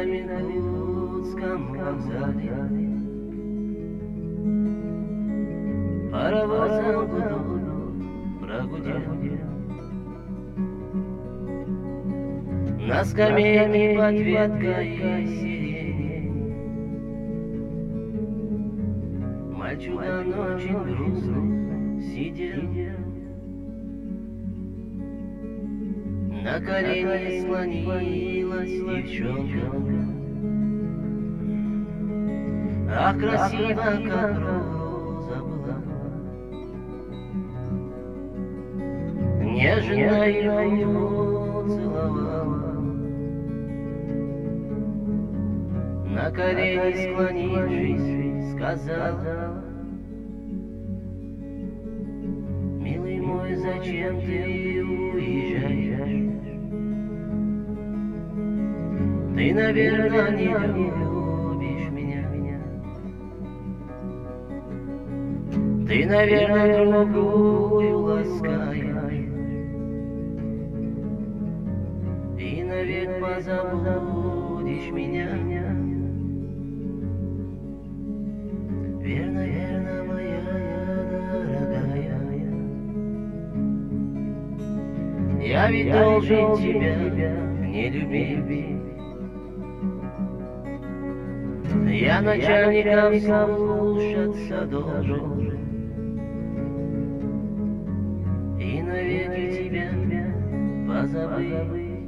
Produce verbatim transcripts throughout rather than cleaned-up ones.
на Мингутском вокзале. Паровозом гудок прогудел. На скамейке под веткой сирени мальчуган очень грустно сидел. На колени склонилась девчонка, а красиво, как роза была. Нежно его целовала, на колени склонившись, сказала: милый мой, зачем ты уезжаешь? Ты, наверное, не любишь меня. Ты, наверное, другую ласкаешь и навек позабудешь меня. Верно, верно, моя дорогая, я ведь должен тебя не любить. Я начальником слушаться должен и навеки тебя позабыть.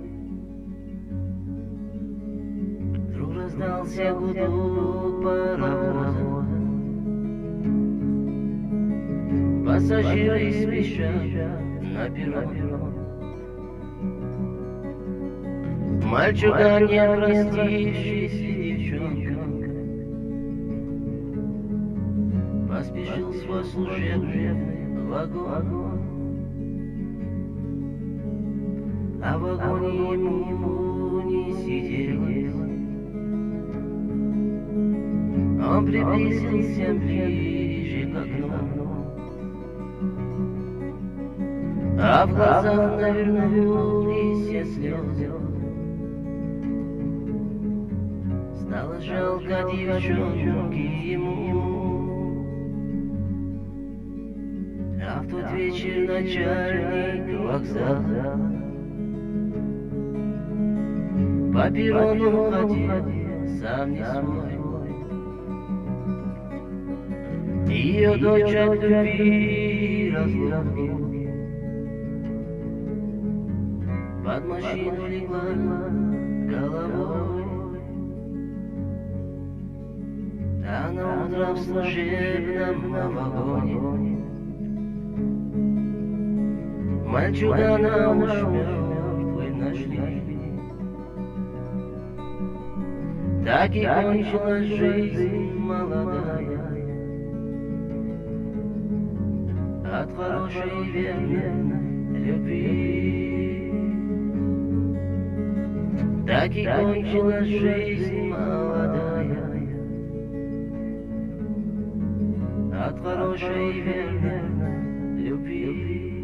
Вдруг раздался гудок паровоза, пассажиры спешат на перрон. Мальчуган, не простившись девчонкам, поспешил в свой служебный вагон. А в вагоне ему не сиделось. Он приблизился ближе к окну, а в глазах навернулись все слезы. Стало жалко девчонки ему. А в тот вечер начальник вокзала по перрону ходил сам не свой. Ее дочь от любви разлуки под машину легла головой. А на утро в служебном вагоне мальчугана уж мертвым нашли. Так и кончилась жизнь молодая от хорошей верной любви. Так и кончилась жизнь молодая от хорошей верной любви.